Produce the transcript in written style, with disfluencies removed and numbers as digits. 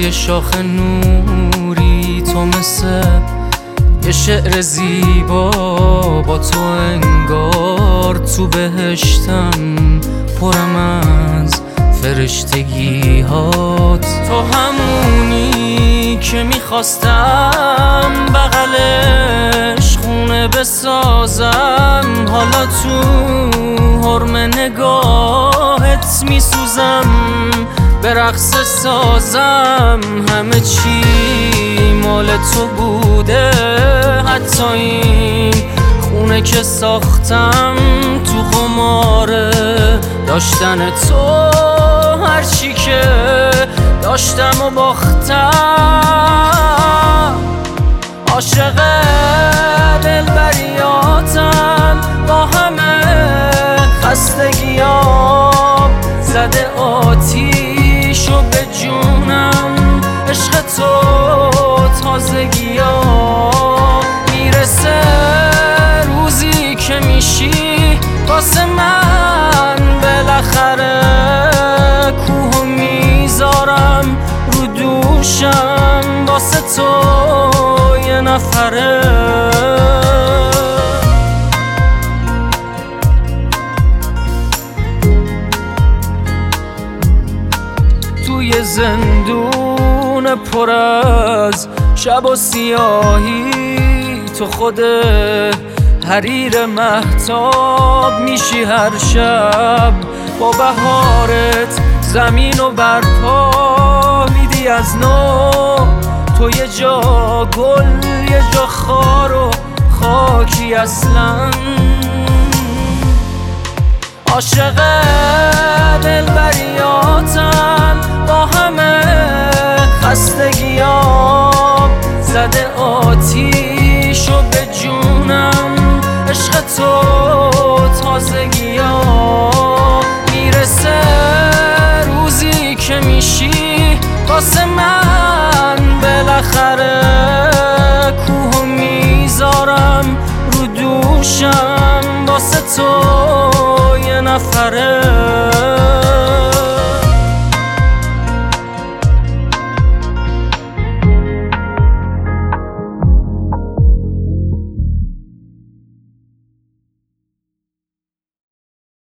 بالای شاخ نوری تو مثل یه شعر زیبا، با تو انگار تو بهشتم پرم از فرشتگی هات. تو همونی که میخواستم بغلش خونه بسازم، حالا تو حرم نگاهت میسوزم، به رقص سازم. همه چی مال تو بوده، حتی این خونه که ساختم تو قماره داشتن تو. هرچی که داشتم و باختم، عاشق دلبریاتم، با همه خستگیام زده آتیشو به جونم. عشق تو تازگیام، میرسه روزی که میشی واسه من بالاخره. کوهو میذارم رو دوشم واسه تو یه نفره. توی زندون پر از شب و سیاهی، تو خود حریر مهتاب میشی هر شب. با بهارت زمین و برپا میدی از نو، تو یه جا گل یه جا خار و خاکی اصلا. عاشق دلبریاتم، با همه خستگیام زده آتیشو به جونم. عشق تو تازگیام، میرسه روزی که میشی واسه من بالاخره. کوهو میذارم رو دوشم واسه تو یه نفره.